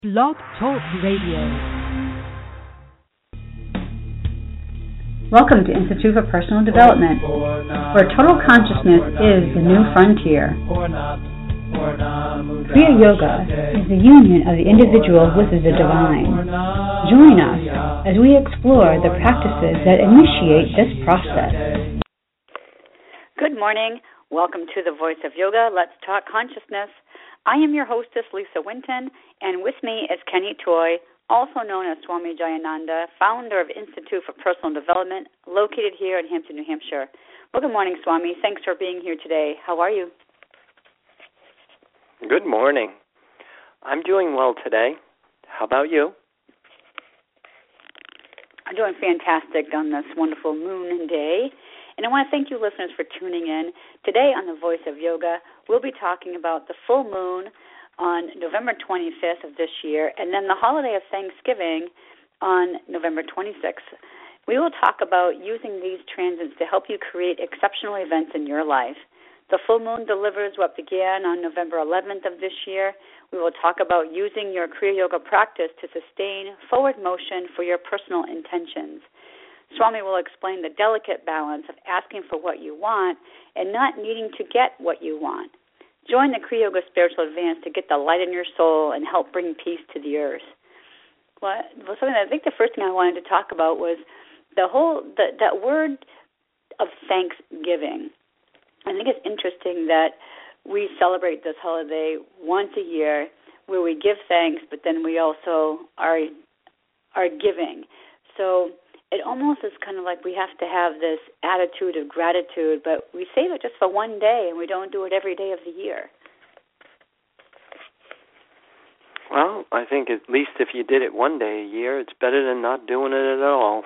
Blog Talk Radio. Welcome to Institute for Personal Development, where total consciousness is the new frontier. Kriya Yoga is the union of the individual with the divine. Join us as we explore the practices that initiate this process. Good morning. Welcome to the Voice of Yoga. Let's talk consciousness. I am your hostess, Lisa Winton, and with me is Kenny Toy, also known as Swami Jayananda, founder of Institute for Personal Development, located here in Hampton, New Hampshire. Well, good morning, Swami. Thanks for being here today. How are you? Good morning. I'm doing well today. How about you? I'm doing fantastic on this wonderful moon day. And I want to thank you, listeners, for tuning in. Today on The Voice of Yoga, we'll be talking about the full moon on November 25th of this year, and then the holiday of Thanksgiving on November 26th. We will talk about using these transits to help you create exceptional events in your life. The full moon delivers what began on November 11th of this year. We will talk about using your Kriya Yoga practice to sustain forward motion for your personal intentions. Swami will explain the delicate balance of asking for what you want and not needing to get what you want. Join the Kriya Yoga Spiritual Advance to get the light in your soul and help bring peace to the earth. Well, something I think the first thing I wanted to talk about was that word of thanksgiving. I think it's interesting that we celebrate this holiday once a year where we give thanks, but then we also are giving. So it almost is kind of like we have to have this attitude of gratitude, but we save it just for one day, and we don't do it every day of the year. Well, I think at least if you did it one day a year, it's better than not doing it at all.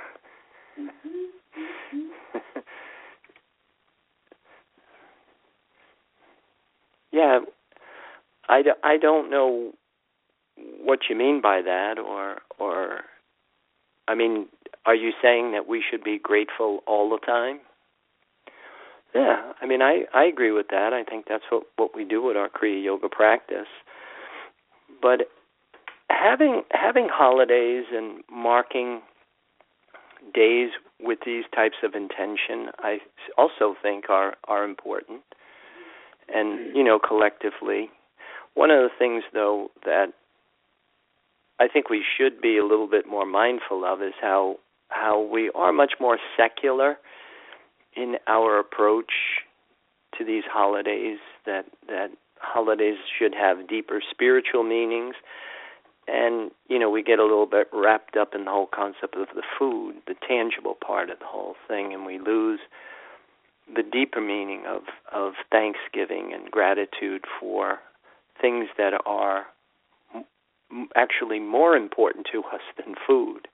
Yeah, I don't know what you mean by that, or I mean, are you saying that we should be grateful all the time? Yeah, I mean, I agree with that. I think that's what we do with our Kriya Yoga practice. But having holidays and marking days with these types of intention, I also think are important. And, collectively, one of the things, though, that I think we should be a little bit more mindful of is how we are much more secular in our approach to these holidays, that holidays should have deeper spiritual meanings. And, we get a little bit wrapped up in the whole concept of the food, the tangible part of the whole thing, and we lose the deeper meaning of thanksgiving and gratitude for things that are actually more important to us than food.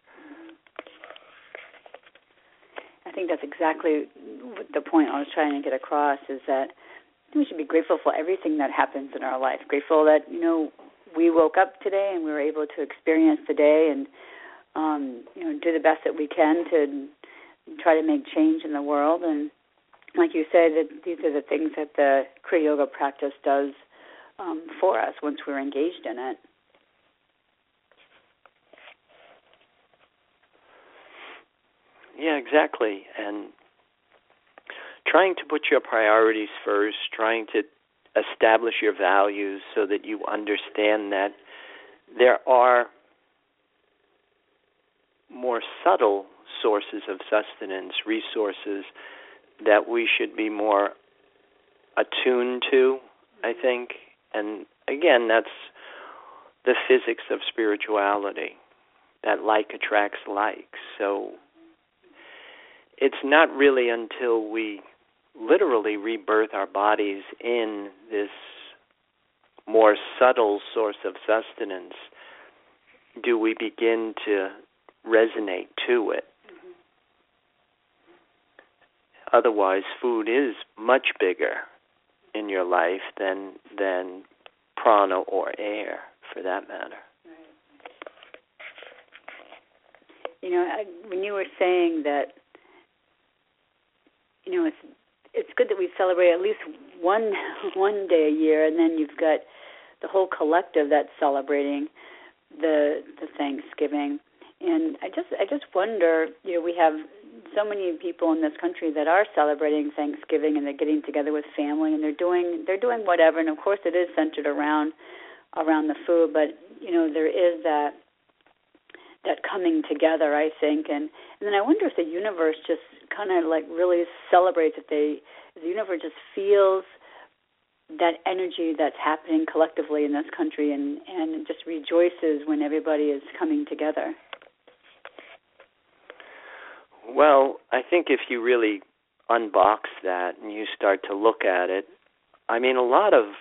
I think that's exactly the point I was trying to get across, is that we should be grateful for everything that happens in our life. Grateful that, we woke up today and we were able to experience the day and, do the best that we can to try to make change in the world. And like you said, that these are the things that the Kriya Yoga practice does for us once we're engaged in it. Yeah, exactly. And trying to put your priorities first, trying to establish your values so that you understand that there are more subtle sources of sustenance, resources that we should be more attuned to, I think. And again, that's the physics of spirituality, that like attracts like. So it's not really until we literally rebirth our bodies in this more subtle source of sustenance do we begin to resonate to it. Mm-hmm. Otherwise, food is much bigger in your life than prana or air, for that matter. Right. When you were saying that, it's good that we celebrate at least one day a year, and then you've got the whole collective that's celebrating. the Thanksgiving. And I just wonder, we have so many people in this country that are celebrating Thanksgiving, and they're getting together with family, and they're doing whatever. And of course, it is centered around the food, but there is that coming together, I think. And then I wonder if the universe just kind of like really celebrates it. The universe just feels that energy that's happening collectively in this country, and just rejoices when everybody is coming together. Well, I think if you really unbox that and you start to look at it, I mean, a lot of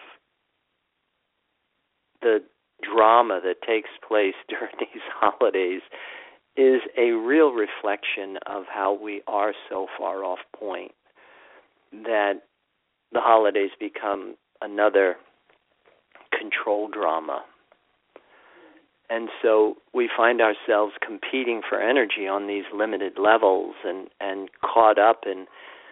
the drama that takes place during these holidays is a real reflection of how we are so far off point that the holidays become another control drama. And so we find ourselves competing for energy on these limited levels and caught up in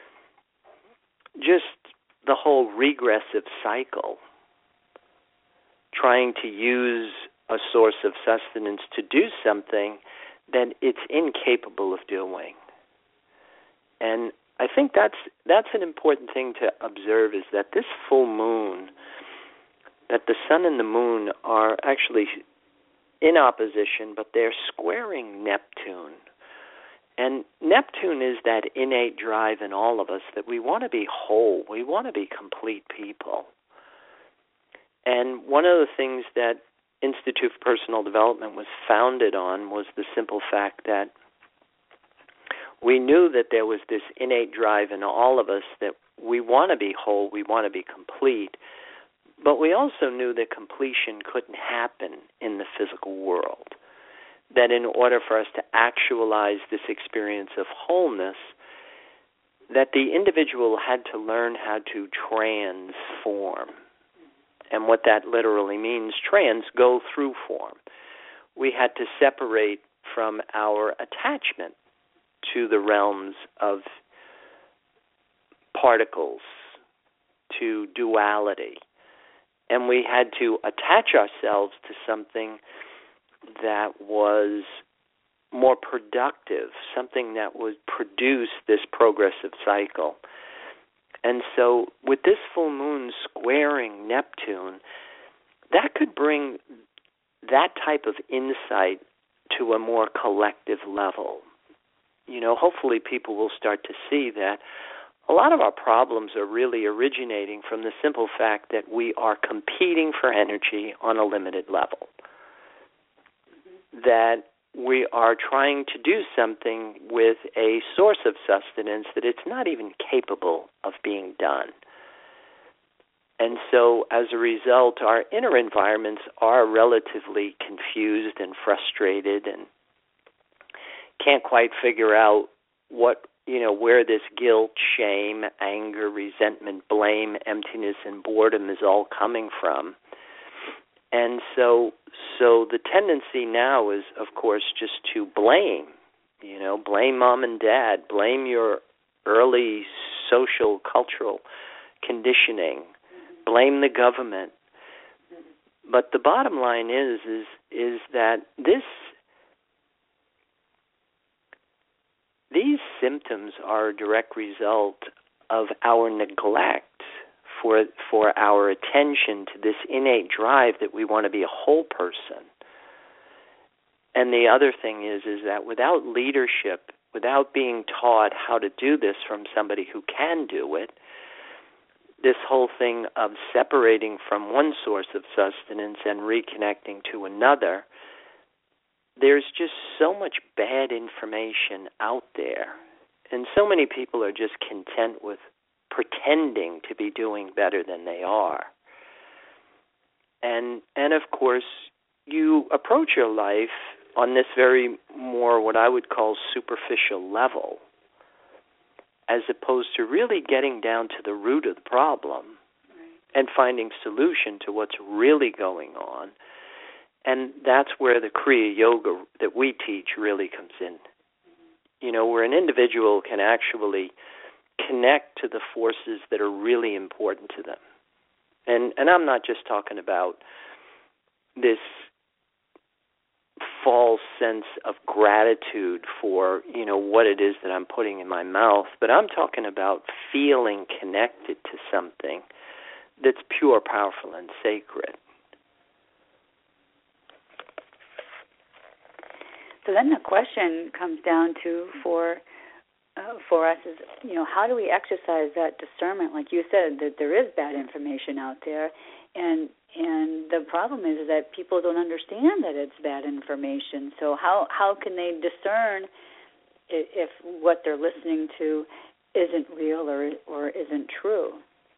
just the whole regressive cycle, trying to use a source of sustenance to do something that it's incapable of doing. And I think that's an important thing to observe, is that this full moon, that the sun and the moon are actually in opposition, but they're squaring Neptune. And Neptune is that innate drive in all of us that we want to be whole, we want to be complete people. And one of the things that Institute for Personal Development was founded on was the simple fact that we knew that there was this innate drive in all of us that we want to be whole, we want to be complete, but we also knew that completion couldn't happen in the physical world, that in order for us to actualize this experience of wholeness, that the individual had to learn how to transform. And what that literally means, go through form. We had to separate from our attachment to the realms of particles, to duality. And we had to attach ourselves to something that was more productive, something that would produce this progressive cycle. And so with this full moon squaring Neptune, that could bring that type of insight to a more collective level. Hopefully people will start to see that a lot of our problems are really originating from the simple fact that we are competing for energy on a limited level. That we are trying to do something with a source of sustenance that it's not even capable of being done. And so, as a result, our inner environments are relatively confused and frustrated and can't quite figure out where this guilt, shame, anger, resentment, blame, emptiness, and boredom is all coming from. And so the tendency now is, of course, just to blame. Blame mom and dad, blame your early social, cultural conditioning, blame the government. But the bottom line is that these symptoms are a direct result of our neglect for our attention to this innate drive that we want to be a whole person. And the other thing is that without leadership, without being taught how to do this from somebody who can do it, this whole thing of separating from one source of sustenance and reconnecting to another, there's just so much bad information out there. And so many people are just content with pretending to be doing better than they are. And of course, you approach your life on this very more what I would call superficial level, as opposed to really getting down to the root of the problem and finding solution to what's really going on. And that's where the Kriya Yoga that we teach really comes in. Where an individual can actually connect to the forces that are really important to them. And I'm not just talking about this false sense of gratitude for, what it is that I'm putting in my mouth, but I'm talking about feeling connected to something that's pure, powerful, and sacred. So then the question comes down to for us is, how do we exercise that discernment? Like you said, that there is bad information out there, and the problem is that people don't understand that it's bad information. So how can they discern if what they're listening to isn't real or isn't true?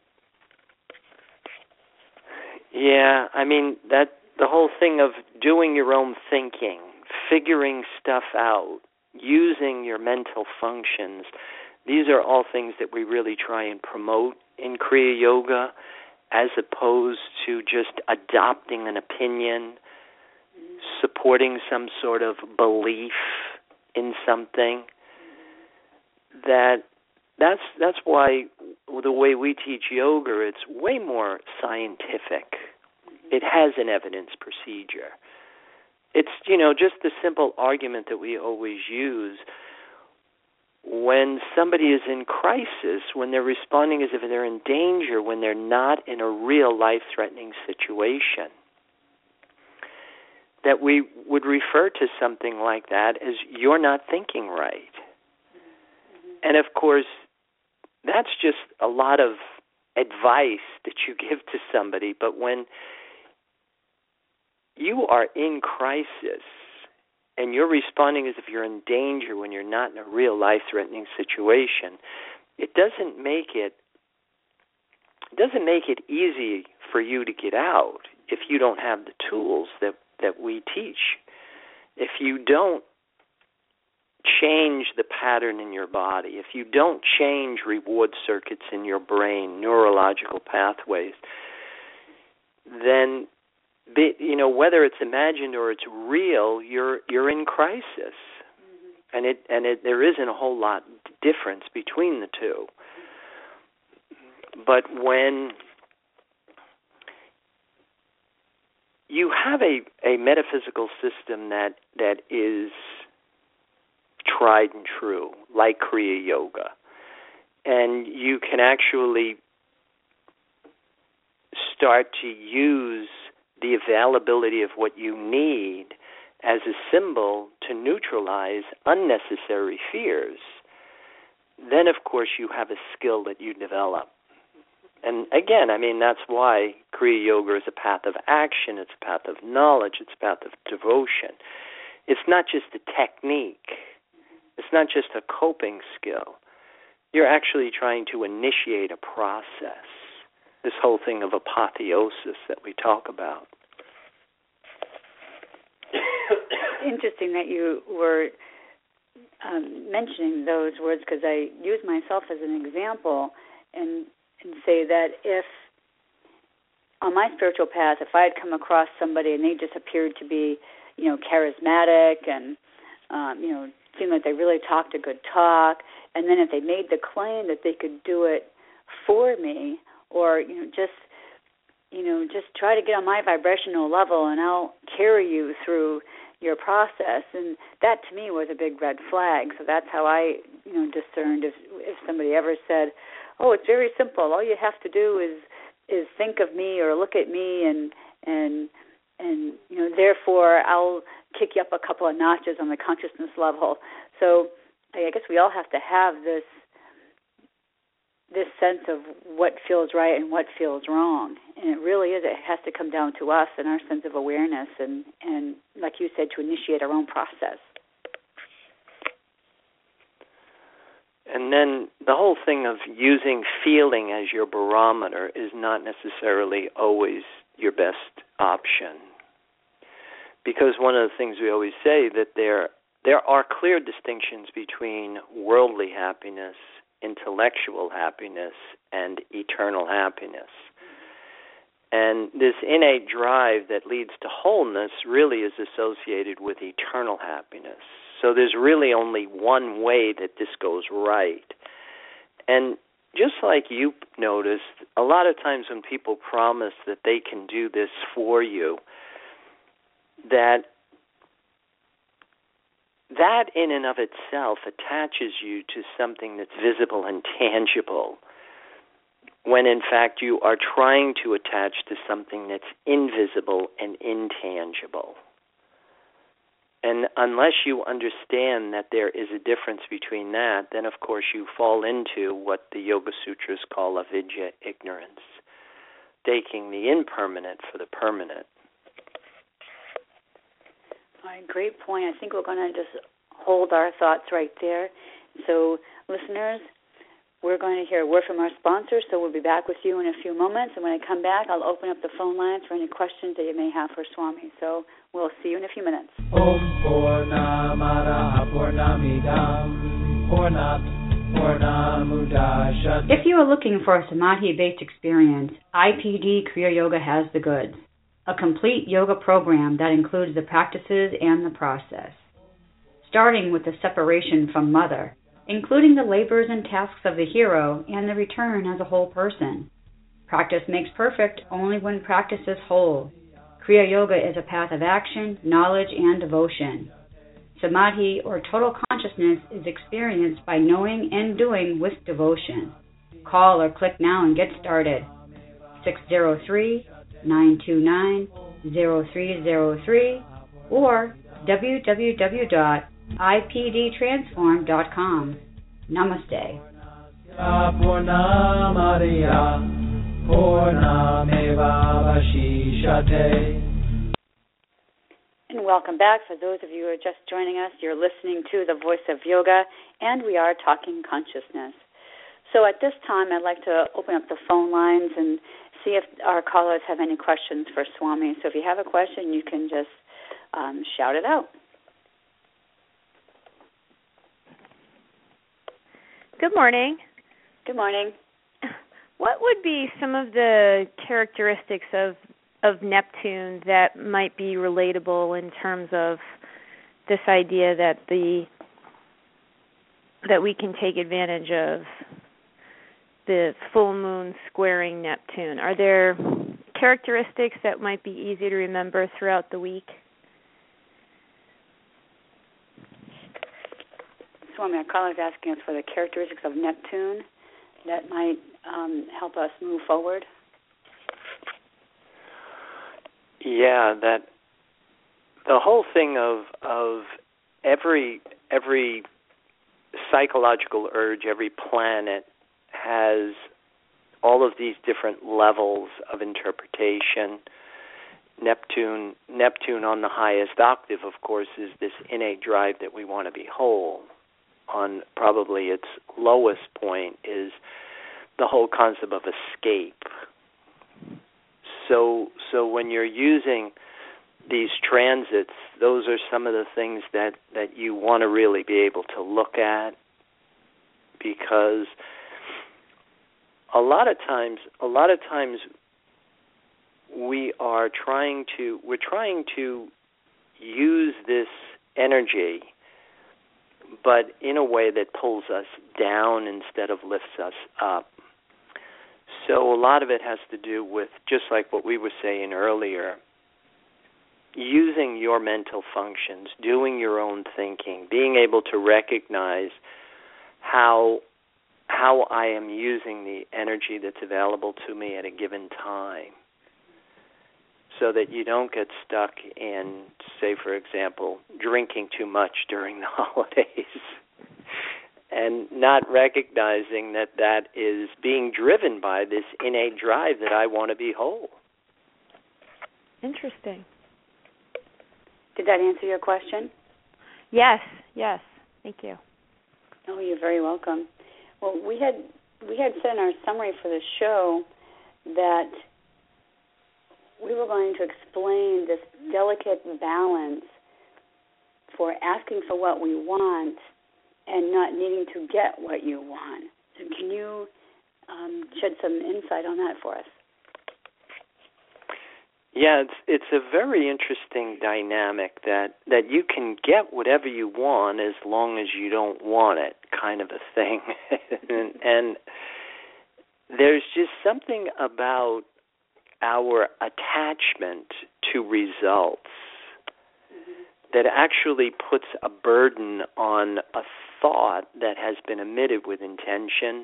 Yeah, that the whole thing of doing your own thinking, figuring stuff out, using your mental functions, these are all things that we really try and promote in Kriya Yoga, as opposed to just adopting an opinion, supporting some sort of belief in something. That's why the way we teach yoga, it's way more scientific. It has an evidence procedure. It's, just the simple argument that we always use. When somebody is in crisis, when they're responding as if they're in danger, when they're not in a real life-threatening situation, that we would refer to something like that as you're not thinking right. And, of course, that's just a lot of advice that you give to somebody. But when you are in crisis and you're responding as if you're in danger when you're not in a real life-threatening situation, it doesn't make it easy for you to get out if you don't have the tools that we teach. If you don't change the pattern in your body, if you don't change reward circuits in your brain, neurological pathways, then whether it's imagined or it's real, you're in crisis, and there isn't a whole lot difference between the two. But when you have a metaphysical system that is tried and true, like Kriya Yoga, and you can actually start to use the availability of what you need as a symbol to neutralize unnecessary fears, then, of course, you have a skill that you develop. And again, that's why Kriya Yoga is a path of action, it's a path of knowledge, it's a path of devotion. It's not just a technique. It's not just a coping skill. You're actually trying to initiate a process, this whole thing of apotheosis that we talk about. Interesting that you were mentioning those words, because I use myself as an example and say that if on my spiritual path, if I had come across somebody and they just appeared to be, charismatic and, seemed like they really talked a good talk, and then if they made the claim that they could do it for me, or just try to get on my vibrational level and I'll carry you through your process, and that to me was a big red flag. So that's how I discerned if somebody ever said, oh, it's very simple, all you have to do is think of me or look at me and therefore I'll kick you up a couple of notches on the consciousness level. So I guess we all have to have this sense of what feels right and what feels wrong. And it really is, it has to come down to us and our sense of awareness and like you said, to initiate our own process. And then the whole thing of using feeling as your barometer is not necessarily always your best option. Because one of the things we always say that there are clear distinctions between worldly happiness, intellectual happiness, and eternal happiness. And this innate drive that leads to wholeness really is associated with eternal happiness. So there's really only one way that this goes right. And just like you noticed, a lot of times when people promise that they can do this for you, that that in and of itself attaches you to something that's visible and tangible, when in fact you are trying to attach to something that's invisible and intangible. And unless you understand that there is a difference between that, then of course you fall into what the Yoga Sutras call avidya, ignorance, taking the impermanent for the permanent. All right, great point. I think we're going to just hold our thoughts right there. So, listeners, we're going to hear a word from our sponsor, so we'll be back with you in a few moments. And when I come back, I'll open up the phone lines for any questions that you may have for Swami. So we'll see you in a few minutes. Om Purnamada Purnamidam Purnamudachyate. If you are looking for a samadhi-based experience, IPD Kriya Yoga has the goods. A complete yoga program that includes the practices and the process. Starting with the separation from mother, including the labors and tasks of the hero and the return as a whole person. Practice makes perfect only when practice is whole. Kriya Yoga is a path of action, knowledge, and devotion. Samadhi, or total consciousness, is experienced by knowing and doing with devotion. Call or click now and get started. 603-929-0303 or www.ipdtransform.com. Namaste. And welcome back. For those of you who are just joining us, you're listening to The Voice of Yoga, and we are talking consciousness. So at this time, I'd like to open up the phone lines and see if our callers have any questions for Swami. So if you have a question, you can just shout it out. Good morning. Good morning. What would be some of the characteristics of Neptune that might be relatable in terms of this idea that we can take advantage of the full moon squaring Neptune? Are there characteristics that might be easy to remember throughout the week? Swami, our caller is asking us for the characteristics of Neptune that might help us move forward. Yeah, that the whole thing of every psychological urge, every planet has all of these different levels of interpretation. Neptune on the highest octave, of course, is this innate drive that we want to be whole. On probably its lowest point is the whole concept of escape. So when you're using these transits, those are some of the things that you want to really be able to look at, because a lot of times we're trying to use this energy, but in a way that pulls us down instead of lifts us up. So a lot of it has to do with, just like what we were saying earlier, using your mental functions, doing your own thinking, being able to recognize how I am using the energy that's available to me at a given time, so that you don't get stuck in, say, for example, drinking too much during the holidays and not recognizing that is being driven by this innate drive that I want to be whole. Interesting. Did that answer your question? Yes. Thank you. Oh, you're very welcome. Well, we had said in our summary for the show that we were going to explain this delicate balance for asking for what we want and not needing to get what you want. So can you shed some insight on that for us? Yeah, it's a very interesting dynamic that you can get whatever you want as long as you don't want it, kind of a thing. and there's just something about our attachment to results that actually puts a burden on a thought that has been emitted with intention.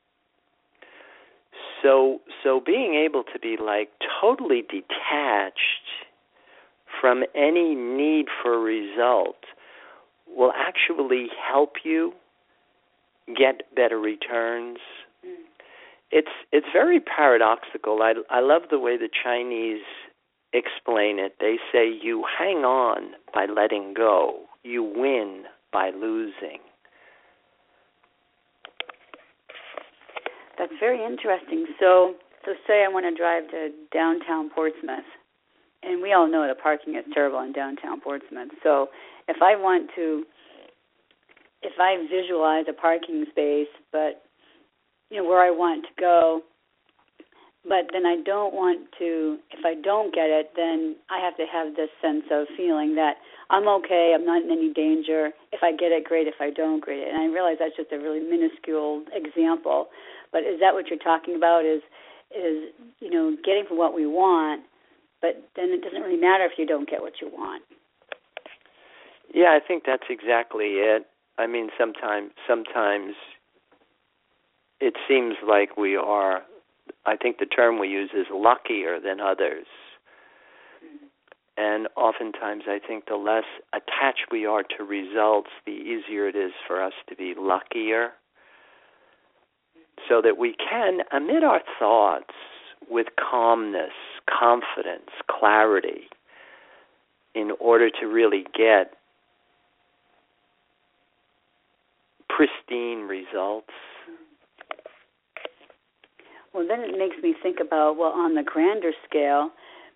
So being able to be like totally detached from any need for a result will actually help you get better returns. It's very paradoxical. I love the way the Chinese explain it. They say you hang on by letting go. You win by losing. That's very interesting. So say I want to drive to downtown Portsmouth, and we all know that parking is terrible in downtown Portsmouth. So if I visualize a parking space, but where I want to go, but then I don't want to, if I don't get it, then I have to have this sense of feeling that I'm okay, I'm not in any danger. If I get it, great. If I don't, great. And I realize that's just a really minuscule example. But is that what you're talking about, is getting for what we want, but then it doesn't really matter if you don't get what you want? Yeah, I think that's exactly it. I mean, sometimes it seems like we are, I think the term we use is luckier than others. And oftentimes I think the less attached we are to results, the easier it is for us to be luckier, so that we can emit our thoughts with calmness, confidence, clarity, in order to really get pristine results. Well, then it makes me think about, on the grander scale,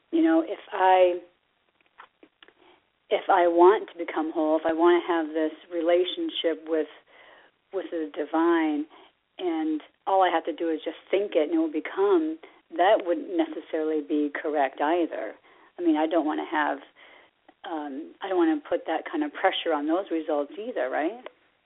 if I want to become whole, if I want to have this relationship with the divine, and all I have to do is just think it and it will become, that wouldn't necessarily be correct either. I mean, I don't want to have, I don't want to put that kind of pressure on those results either, right?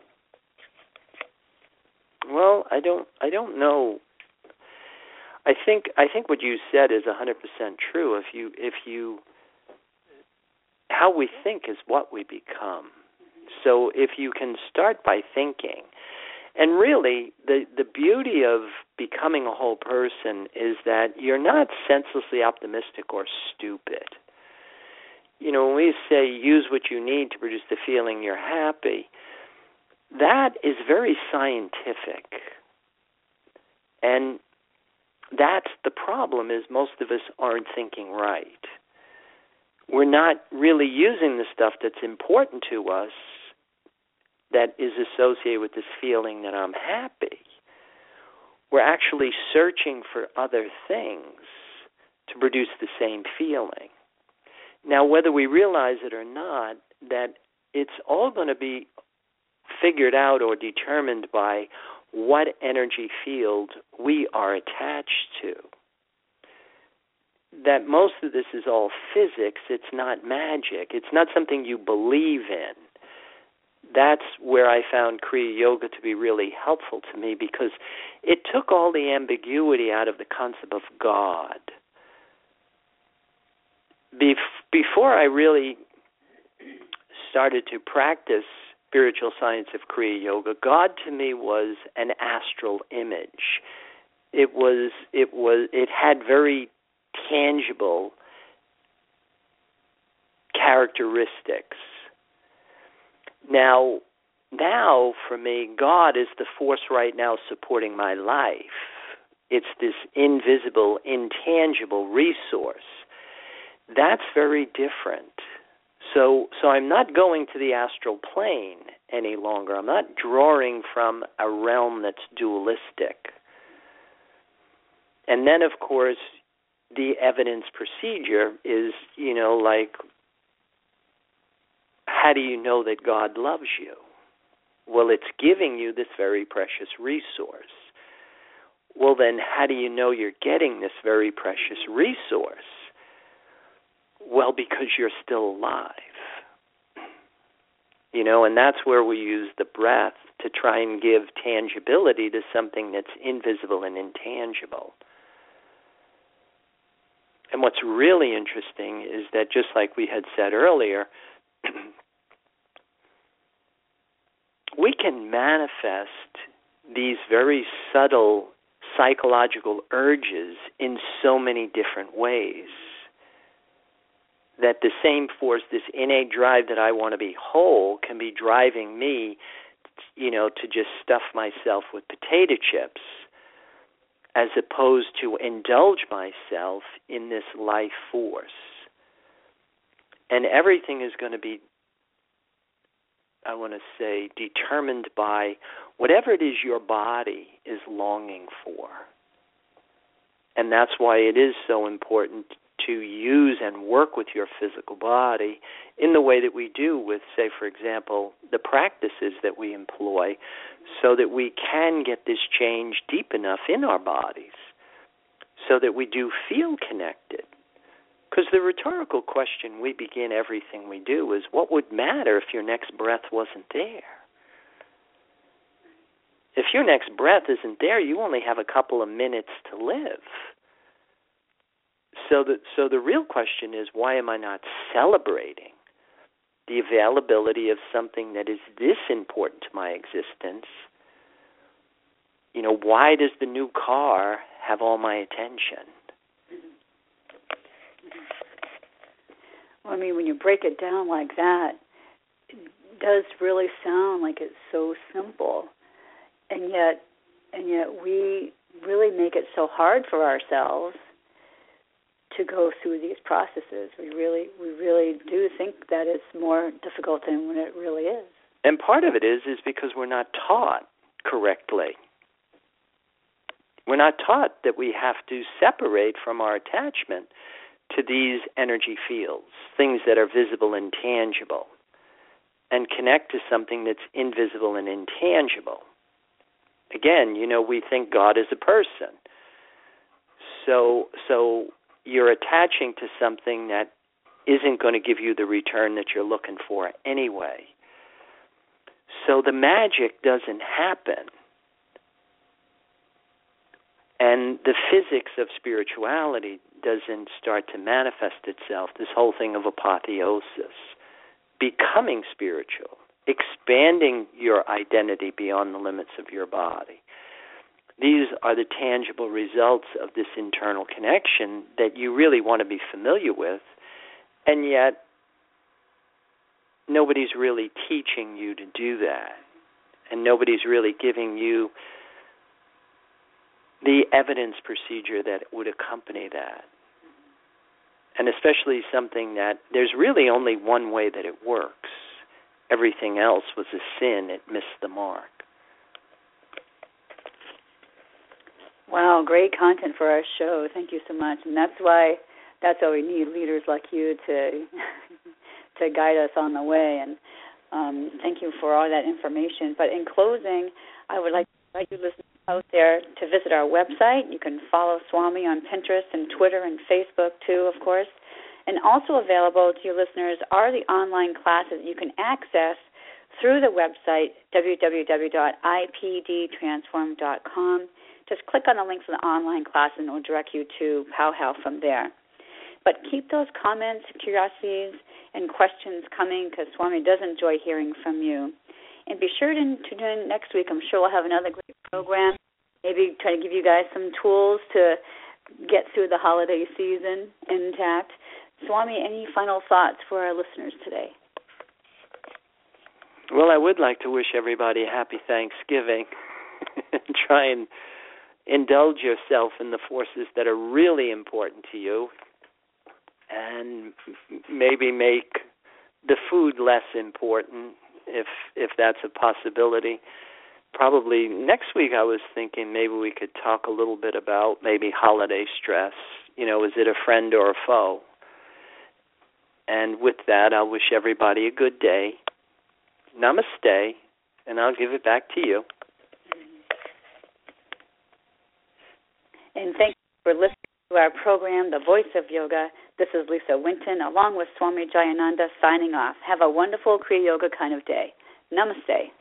Well, I don't know. I think what you said is 100% true. If you how we think is what we become. So if you can start by thinking, and really the beauty of becoming a whole person is that you're not senselessly optimistic or stupid. When we say use what you need to produce the feeling you're happy, that is very scientific. And that's the problem, is most of us aren't thinking right. We're not really using the stuff that's important to us that is associated with this feeling that I'm happy. We're actually searching for other things to produce the same feeling. Now, whether we realize it or not, that it's all going to be figured out or determined by what energy field we are attached to. That most of this is all physics, it's not magic, it's not something you believe in. That's where I found Kriya Yoga to be really helpful to me, because it took all the ambiguity out of the concept of God. Before I really started to practice spiritual science of Kriya Yoga, God to me was an astral image. It had very tangible characteristics. Now for me, God is the force right now supporting my life. It's this invisible, intangible resource. That's very different. So I'm not going to the astral plane any longer. I'm not drawing from a realm that's dualistic. And then, of course, the evidence procedure is, like, how do you know that God loves you? Well, it's giving you this very precious resource. Well, then how do you know you're getting this very precious resource? Well, because you're still alive. And that's where we use the breath to try and give tangibility to something that's invisible and intangible. And what's really interesting is that, just like we had said earlier, can manifest these very subtle psychological urges in so many different ways. That the same force, this innate drive that I want to be whole, can be driving me, to just stuff myself with potato chips, as opposed to indulge myself in this life force. And everything is going to be, I want to say, determined by whatever it is your body is longing for. And that's why it is so important to use and work with your physical body in the way that we do with, say, for example, the practices that we employ, so that we can get this change deep enough in our bodies so that we do feel connected. Because the rhetorical question we begin everything we do is, what would matter if your next breath wasn't there? If your next breath isn't there, you only have a couple of minutes to live. So the real question is, why am I not celebrating the availability of something that is this important to my existence? Why does the new car have all my attention? Well, I mean, when you break it down like that, it does really sound like it's so simple, and yet we really make it so hard for ourselves to go through these processes. We really do think that it's more difficult than what it really is. And part of it is because we're not taught correctly. We're not taught that we have to separate from our attachment to these energy fields, things that are visible and tangible, and connect to something that's invisible and intangible. Again, we think God is a person. So you're attaching to something that isn't going to give you the return that you're looking for anyway. So the magic doesn't happen. And the physics of spirituality doesn't start to manifest itself, this whole thing of apotheosis, becoming spiritual, expanding your identity beyond the limits of your body. These are the tangible results of this internal connection that you really want to be familiar with, and yet nobody's really teaching you to do that, and nobody's really giving you the evidence procedure that would accompany that. And especially something that there's really only one way that it works. Everything else was a sin. It missed the mark. Wow, great content for our show. Thank you so much. And that's why we need leaders like you to guide us on the way. And thank you for all that information. But in closing, I would like to invite you listeners out there to visit our website. You can follow Swami on Pinterest and Twitter and Facebook too, of course. And also available to your listeners are the online classes you can access through the website, www.ipdtransform.com. Just click on the link for the online class and it will direct you to Powwow from there. But keep those comments, curiosities, and questions coming, because Swami does enjoy hearing from you. And be sure to tune in next week. I'm sure we'll have another great program. Maybe try to give you guys some tools to get through the holiday season intact. Swami, any final thoughts for our listeners today? Well, I would like to wish everybody a happy Thanksgiving. Try and indulge yourself in the forces that are really important to you, and maybe make the food less important if that's a possibility. Probably next week I was thinking maybe we could talk a little bit about maybe holiday stress. Is it a friend or a foe? And with that, I'll wish everybody a good day. Namaste, and I'll give it back to you. And thank you for listening to our program, The Voice of Yoga. This is Lisa Winton, along with Swami Jayananda, signing off. Have a wonderful Kriya Yoga kind of day. Namaste.